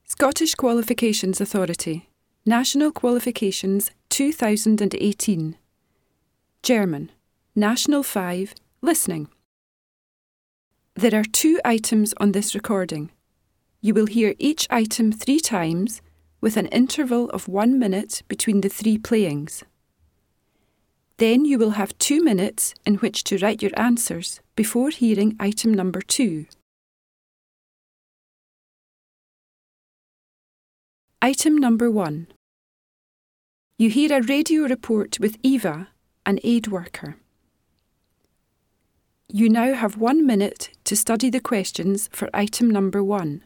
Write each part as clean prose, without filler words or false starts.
Scottish Qualifications Authority, National Qualifications 2018. German, National 5, Listening. There are 2 items on this recording. You will hear each item 3 times with an interval of 1 minute between the 3 playings. Then you will have 2 minutes in which to write your answers before hearing item number 2. Item number 1. You hear a radio report with Eva, an aid worker. You now have 1 minute to study the questions for item number 1.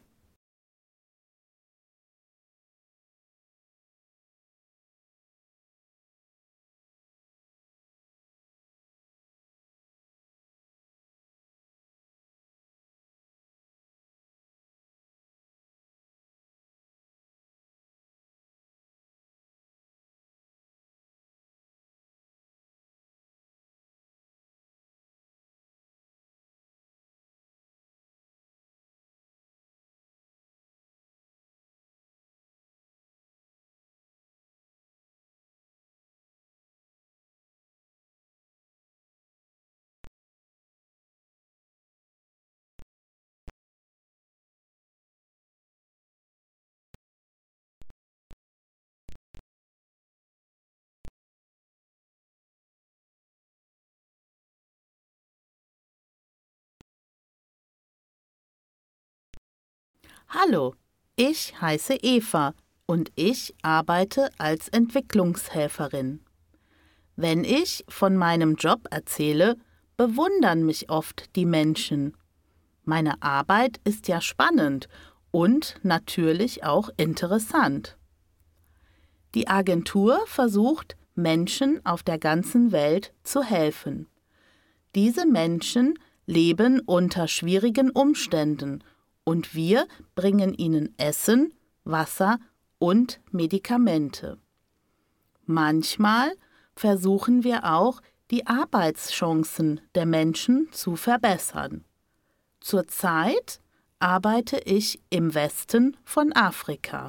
Hallo, ich heiße Eva und ich arbeite als Entwicklungshelferin. Wenn ich von meinem Job erzähle, bewundern mich oft die Menschen. Meine Arbeit ist ja spannend und natürlich auch interessant. Die Agentur versucht, Menschen auf der ganzen Welt zu helfen. Diese Menschen leben unter schwierigen Umständen und wir bringen ihnen Essen, Wasser und Medikamente. Manchmal versuchen wir auch, die Arbeitschancen der Menschen zu verbessern. Zurzeit arbeite ich im Westen von Afrika.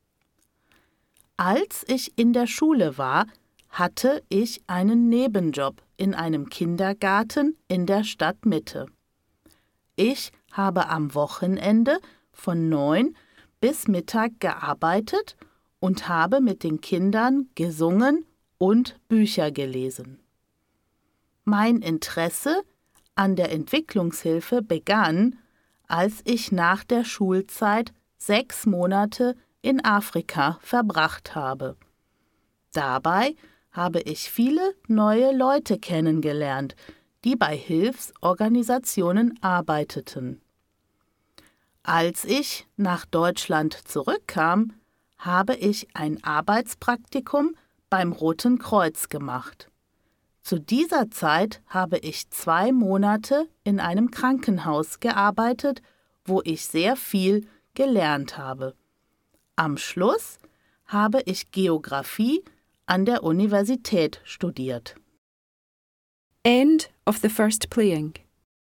Als ich in der Schule war, hatte ich einen Nebenjob in einem Kindergarten in der Stadtmitte. Ich habe am Wochenende von 9 bis Mittag gearbeitet und habe mit den Kindern gesungen und Bücher gelesen. Mein Interesse an der Entwicklungshilfe begann, als ich nach der Schulzeit 6 Monate in Afrika verbracht habe. Dabei habe ich viele neue Leute kennengelernt, die bei Hilfsorganisationen arbeiteten. Als ich nach Deutschland zurückkam, habe ich ein Arbeitspraktikum beim Roten Kreuz gemacht. Zu dieser Zeit habe ich 2 Monate in einem Krankenhaus gearbeitet, wo ich sehr viel gelernt habe. Am Schluss habe ich Geographie an der Universität studiert. End of the first playing.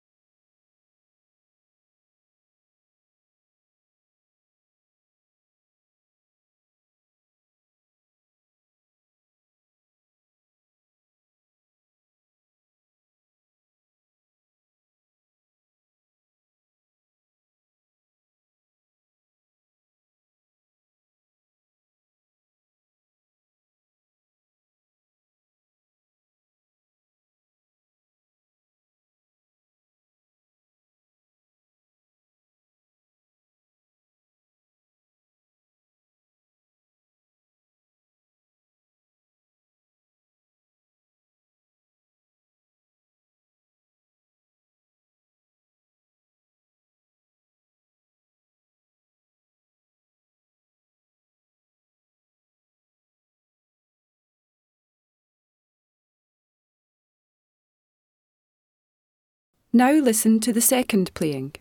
Now listen to the second playing.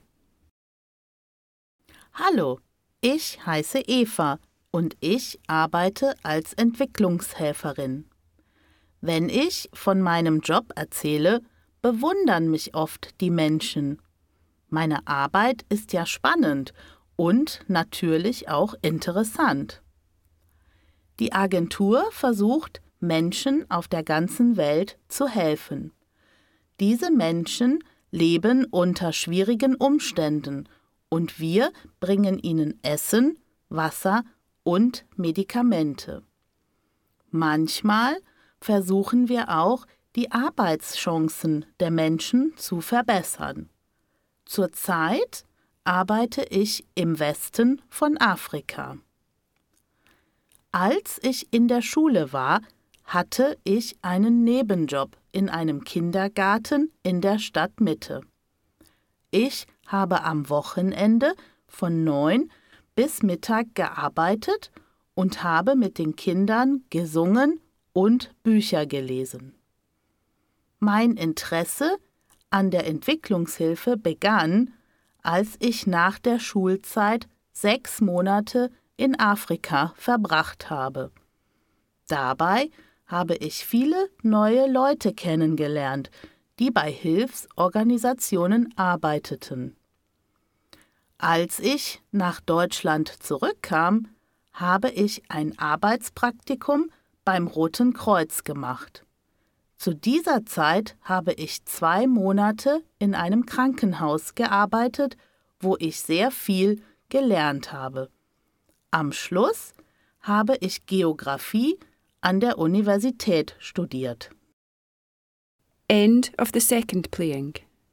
Hallo, ich heiße Eva und ich arbeite als Entwicklungshelferin. Wenn ich von meinem Job erzähle, bewundern mich oft die Menschen. Meine Arbeit ist ja spannend und natürlich auch interessant. Die Agentur versucht, Menschen auf der ganzen Welt zu helfen. Diese Menschen leben unter schwierigen Umständen und wir bringen ihnen Essen, Wasser und Medikamente. Manchmal versuchen wir auch, die Arbeitschancen der Menschen zu verbessern. Zurzeit arbeite ich im Westen von Afrika. Als ich in der Schule war, hatte ich einen Nebenjob in einem Kindergarten in der Stadtmitte. Ich habe am Wochenende von 9 bis Mittag gearbeitet und habe mit den Kindern gesungen und Bücher gelesen. Mein Interesse an der Entwicklungshilfe begann, als ich nach der Schulzeit 6 Monate in Afrika verbracht habe. Dabei habe ich viele neue Leute kennengelernt, die bei Hilfsorganisationen arbeiteten. Als ich nach Deutschland zurückkam, habe ich ein Arbeitspraktikum beim Roten Kreuz gemacht. Zu dieser Zeit habe ich 2 Monate in einem Krankenhaus gearbeitet, wo ich sehr viel gelernt habe. Am Schluss habe ich Geographie an der Universität studiert. End of the second playing.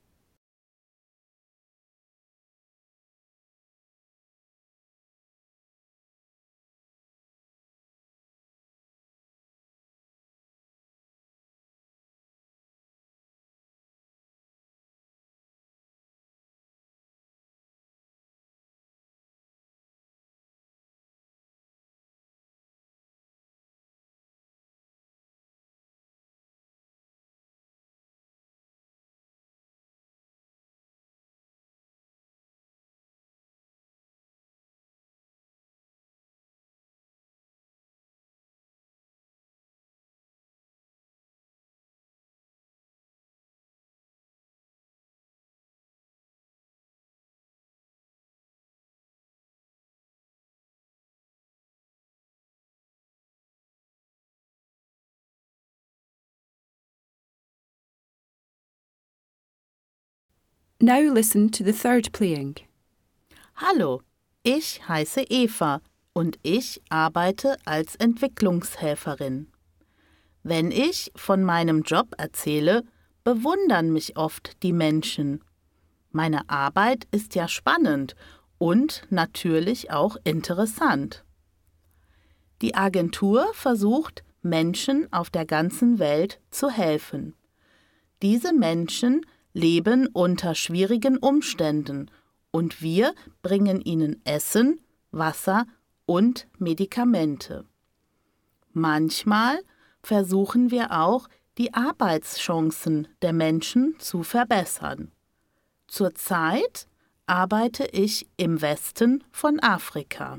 Now listen to the third playing. Hallo, ich heiße Eva und ich arbeite als Entwicklungshelferin. Wenn ich von meinem Job erzähle, bewundern mich oft die Menschen. Meine Arbeit ist ja spannend und natürlich auch interessant. Die Agentur versucht, Menschen auf der ganzen Welt zu helfen. Diese Menschen leben unter schwierigen Umständen und wir bringen ihnen Essen, Wasser und Medikamente. Manchmal versuchen wir auch, die Arbeitschancen der Menschen zu verbessern. Zurzeit arbeite ich im Westen von Afrika.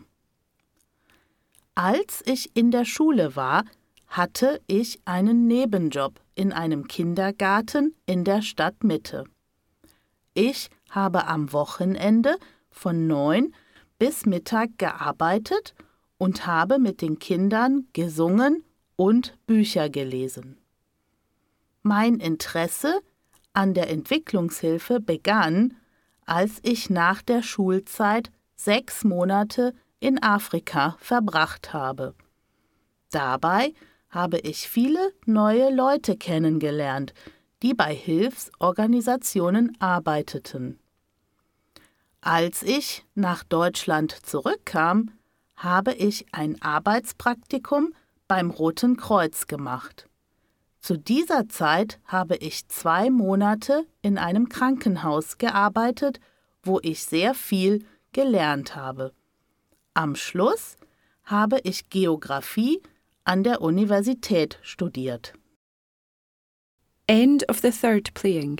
Als ich in der Schule war, hatte ich einen Nebenjob in einem Kindergarten in der Stadtmitte. Ich habe am Wochenende von 9 bis Mittag gearbeitet und habe mit den Kindern gesungen und Bücher gelesen. Mein Interesse an der Entwicklungshilfe begann, als ich nach der Schulzeit 6 Monate in Afrika verbracht habe. Dabei habe ich viele neue Leute kennengelernt, die bei Hilfsorganisationen arbeiteten. Als ich nach Deutschland zurückkam, habe ich ein Arbeitspraktikum beim Roten Kreuz gemacht. Zu dieser Zeit habe ich 2 Monate in einem Krankenhaus gearbeitet, wo ich sehr viel gelernt habe. Am Schluss habe ich Geographie an der Universität studiert. End of the third playing.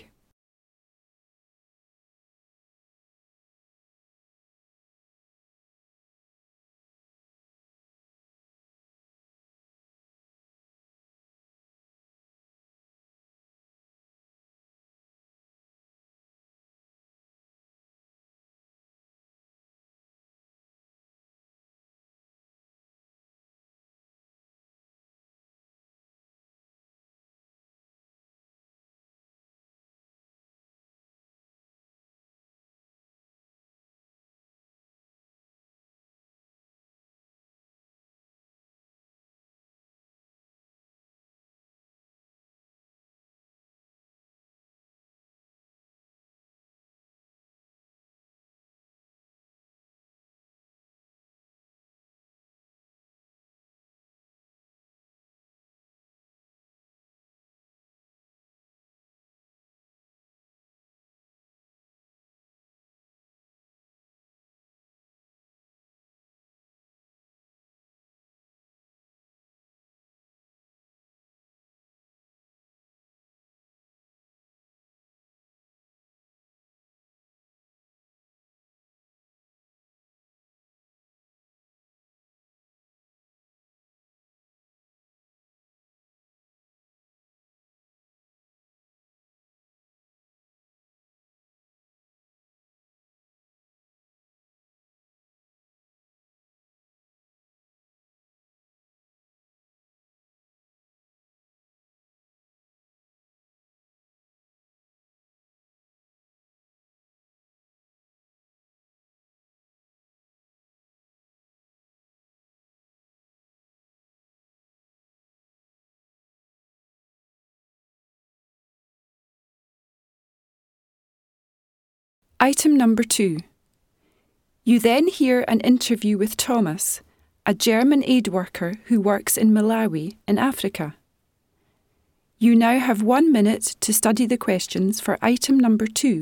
Item number 2. You then hear an interview with Thomas, a German aid worker who works in Malawi in Africa. You now have 1 minute to study the questions for item number 2.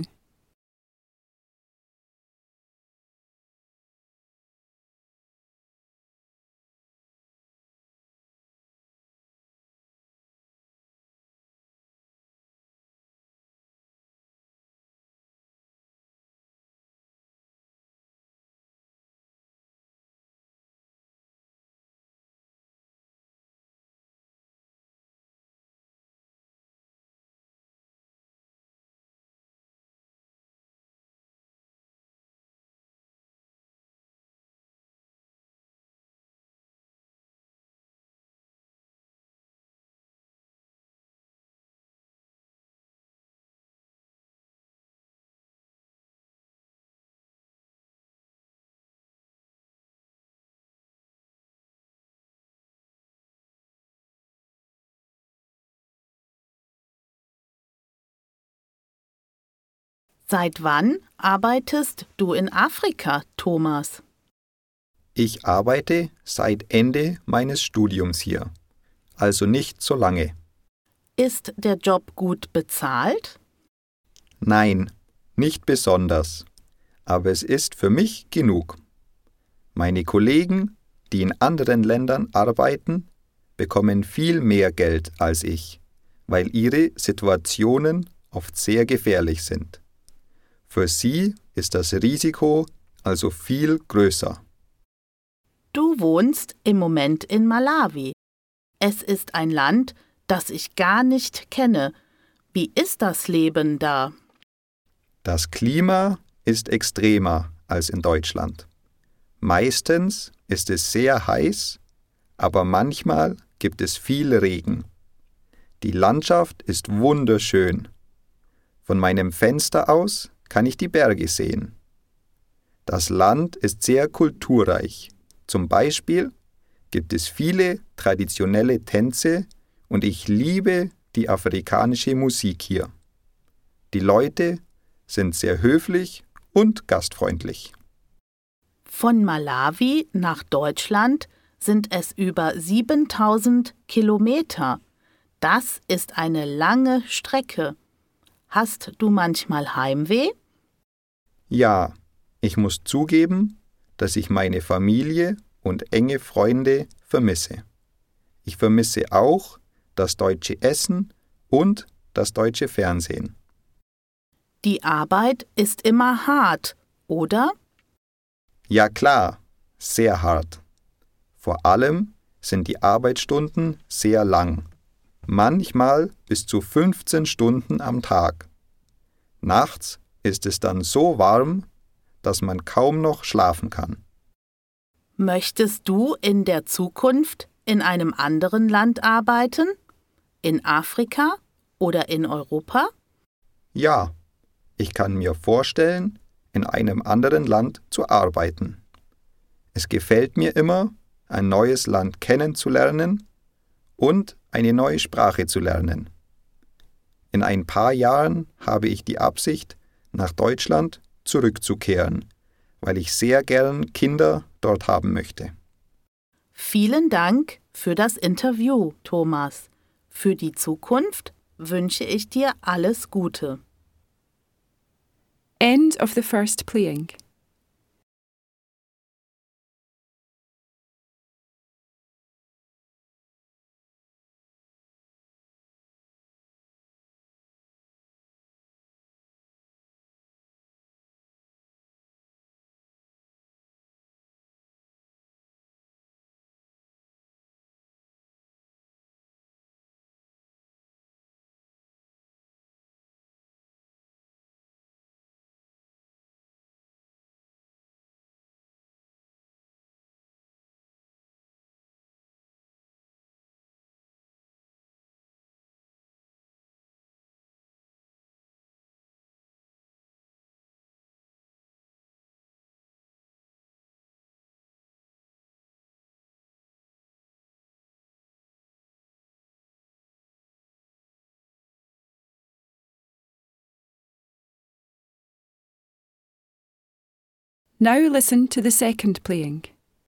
Seit wann arbeitest du in Afrika, Thomas? Ich arbeite seit Ende meines Studiums hier, also nicht so lange. Ist der Job gut bezahlt? Nein, nicht besonders, aber es ist für mich genug. Meine Kollegen, die in anderen Ländern arbeiten, bekommen viel mehr Geld als ich, weil ihre Situationen oft sehr gefährlich sind. Für sie ist das Risiko also viel größer. Du wohnst im Moment in Malawi. Es ist ein Land, das ich gar nicht kenne. Wie ist das Leben da? Das Klima ist extremer als in Deutschland. Meistens ist es sehr heiß, aber manchmal gibt es viel Regen. Die Landschaft ist wunderschön. Von meinem Fenster aus kann ich die Berge sehen. Das Land ist sehr kulturreich. Zum Beispiel gibt es viele traditionelle Tänze und ich liebe die afrikanische Musik hier. Die Leute sind sehr höflich und gastfreundlich. Von Malawi nach Deutschland sind es über 7000 Kilometer. Das ist eine lange Strecke. Hast du manchmal Heimweh? Ja, ich muss zugeben, dass ich meine Familie und enge Freunde vermisse. Ich vermisse auch das deutsche Essen und das deutsche Fernsehen. Die Arbeit ist immer hart, oder? Ja klar, sehr hart. Vor allem sind die Arbeitsstunden sehr lang. Manchmal bis zu 15 Stunden am Tag. Nachts ist es dann so warm, dass man kaum noch schlafen kann. Möchtest du in der Zukunft in einem anderen Land arbeiten? In Afrika oder in Europa? Ja, ich kann mir vorstellen, in einem anderen Land zu arbeiten. Es gefällt mir immer, ein neues Land kennenzulernen und eine neue Sprache zu lernen. In ein paar Jahren habe ich die Absicht, nach Deutschland zurückzukehren, weil ich sehr gern Kinder dort haben möchte. Vielen Dank für das Interview, Thomas. Für die Zukunft wünsche ich dir alles Gute. End of the first playing. Now listen to the second playing.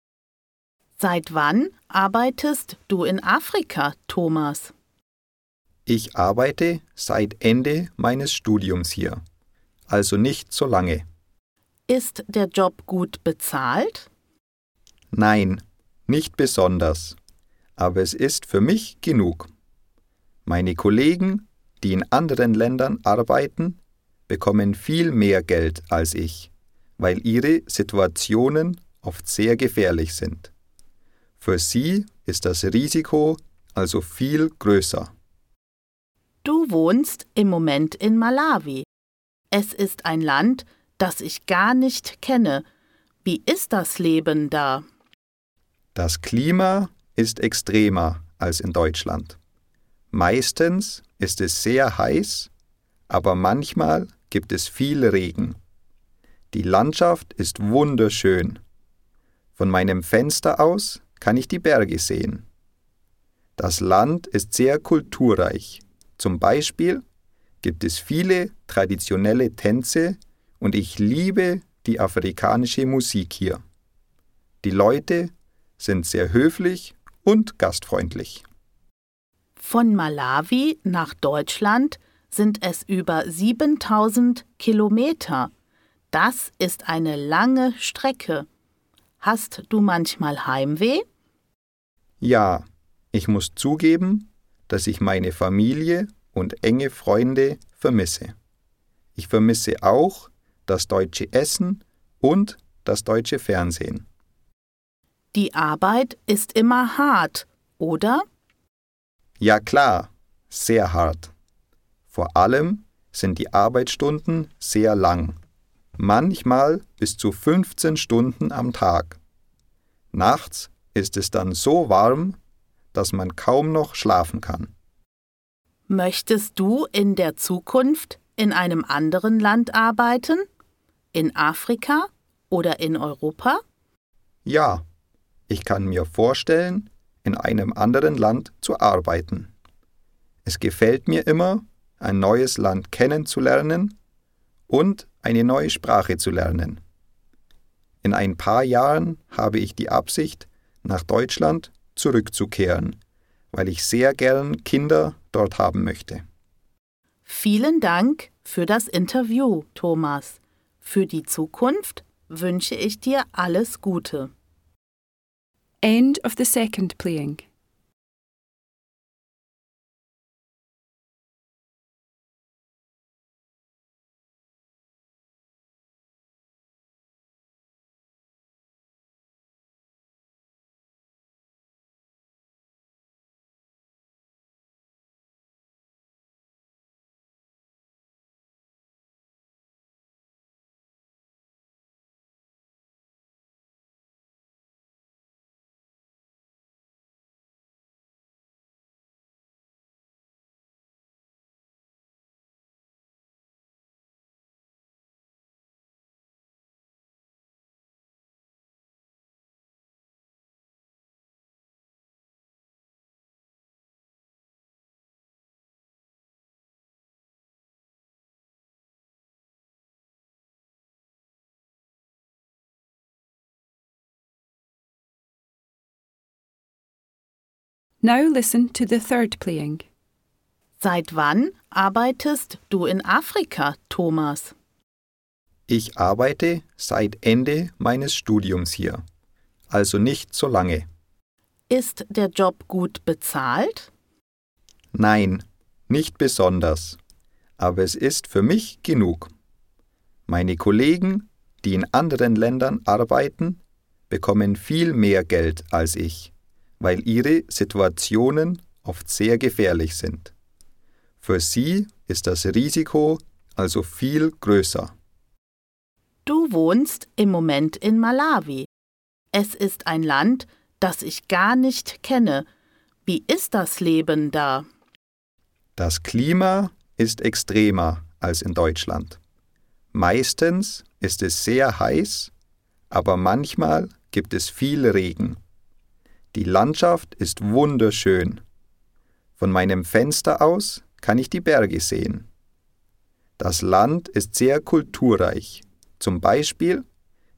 Seit wann arbeitest du in Afrika, Thomas? Ich arbeite seit Ende meines Studiums hier, also nicht so lange. Ist der Job gut bezahlt? Nein, nicht besonders, aber es ist für mich genug. Meine Kollegen, die in anderen Ländern arbeiten, bekommen viel mehr Geld als ich, weil ihre Situationen oft sehr gefährlich sind. Für sie ist das Risiko also viel größer. Du wohnst im Moment in Malawi. Es ist ein Land, das ich gar nicht kenne. Wie ist das Leben da? Das Klima ist extremer als in Deutschland. Meistens ist es sehr heiß, aber manchmal gibt es viel Regen. Die Landschaft ist wunderschön. Von meinem Fenster aus kann ich die Berge sehen. Das Land ist sehr kulturreich. Zum Beispiel gibt es viele traditionelle Tänze und ich liebe die afrikanische Musik hier. Die Leute sind sehr höflich und gastfreundlich. Von Malawi nach Deutschland sind es über 7000 Kilometer. Das ist eine lange Strecke. Hast du manchmal Heimweh? Ja, ich muss zugeben, dass ich meine Familie und enge Freunde vermisse. Ich vermisse auch das deutsche Essen und das deutsche Fernsehen. Die Arbeit ist immer hart, oder? Ja klar, sehr hart. Vor allem sind die Arbeitsstunden sehr lang. Manchmal bis zu 15 Stunden am Tag. Nachts ist es dann so warm, dass man kaum noch schlafen kann. Möchtest du in der Zukunft in einem anderen Land arbeiten? In Afrika oder in Europa? Ja, ich kann mir vorstellen, in einem anderen Land zu arbeiten. Es gefällt mir immer, ein neues Land kennenzulernen und eine neue Sprache zu lernen. In ein paar Jahren habe ich die Absicht, nach Deutschland zurückzukehren, weil ich sehr gern Kinder dort haben möchte. Vielen Dank für das Interview, Thomas. Für die Zukunft wünsche ich dir alles Gute. End of the second playing. Now listen to the third playing. Seit wann arbeitest du in Afrika, Thomas? Ich arbeite seit Ende meines Studiums hier, also nicht so lange. Ist der Job gut bezahlt? Nein, nicht besonders, aber es ist für mich genug. Meine Kollegen, die in anderen Ländern arbeiten, bekommen viel mehr Geld als ich, weil ihre Situationen oft sehr gefährlich sind. Für sie ist das Risiko also viel größer. Du wohnst im Moment in Malawi. Es ist ein Land, das ich gar nicht kenne. Wie ist das Leben da? Das Klima ist extremer als in Deutschland. Meistens ist es sehr heiß, aber manchmal gibt es viel Regen. Die Landschaft ist wunderschön. Von meinem Fenster aus kann ich die Berge sehen. Das Land ist sehr kulturreich. Zum Beispiel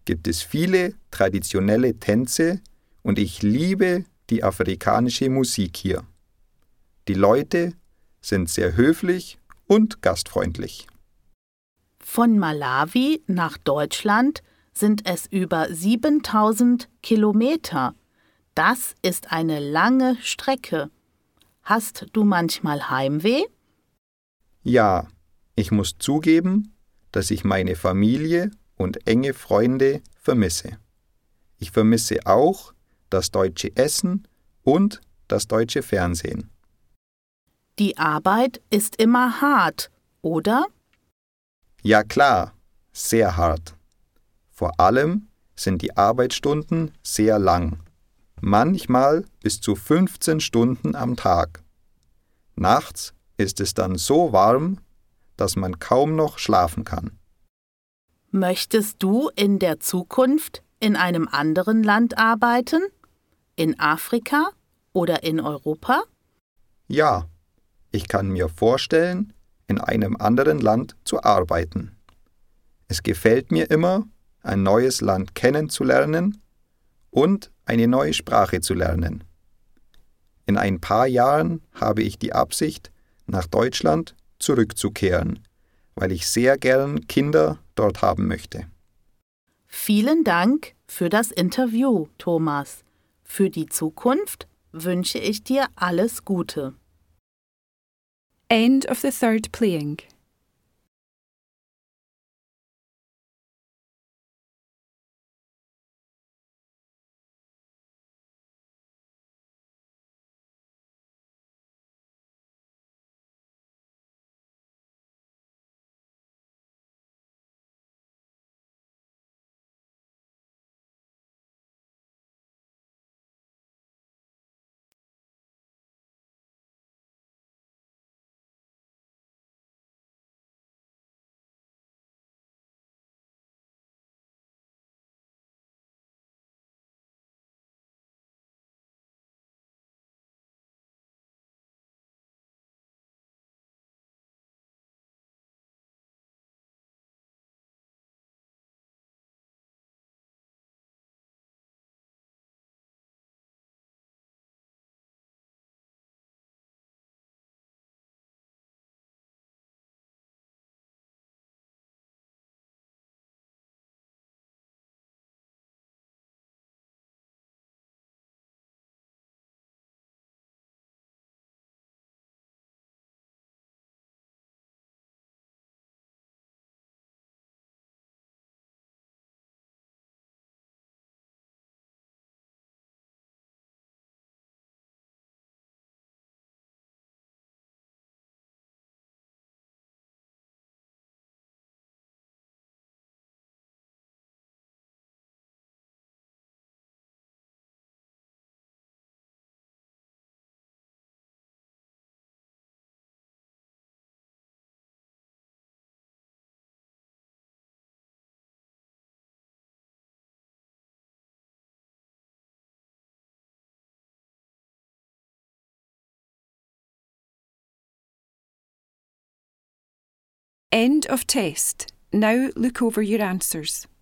gibt es viele traditionelle Tänze und ich liebe die afrikanische Musik hier. Die Leute sind sehr höflich und gastfreundlich. Von Malawi nach Deutschland sind es über 7000 Kilometer. Das ist eine lange Strecke. Hast du manchmal Heimweh? Ja, ich muss zugeben, dass ich meine Familie und enge Freunde vermisse. Ich vermisse auch das deutsche Essen und das deutsche Fernsehen. Die Arbeit ist immer hart, oder? Ja klar, sehr hart. Vor allem sind die Arbeitsstunden sehr lang, manchmal bis zu 15 Stunden am Tag. Nachts ist es dann so warm, dass man kaum noch schlafen kann. Möchtest du in der Zukunft in einem anderen Land arbeiten? In Afrika oder in Europa? Ja, ich kann mir vorstellen, in einem anderen Land zu arbeiten. Es gefällt mir immer, ein neues Land kennenzulernen und eine neue Sprache zu lernen. In ein paar Jahren habe ich die Absicht, nach Deutschland zurückzukehren, weil ich sehr gern Kinder dort haben möchte. Vielen Dank für das Interview, Thomas. Für die Zukunft wünsche ich dir alles Gute. End of the third playing. End of test. Now look over your answers.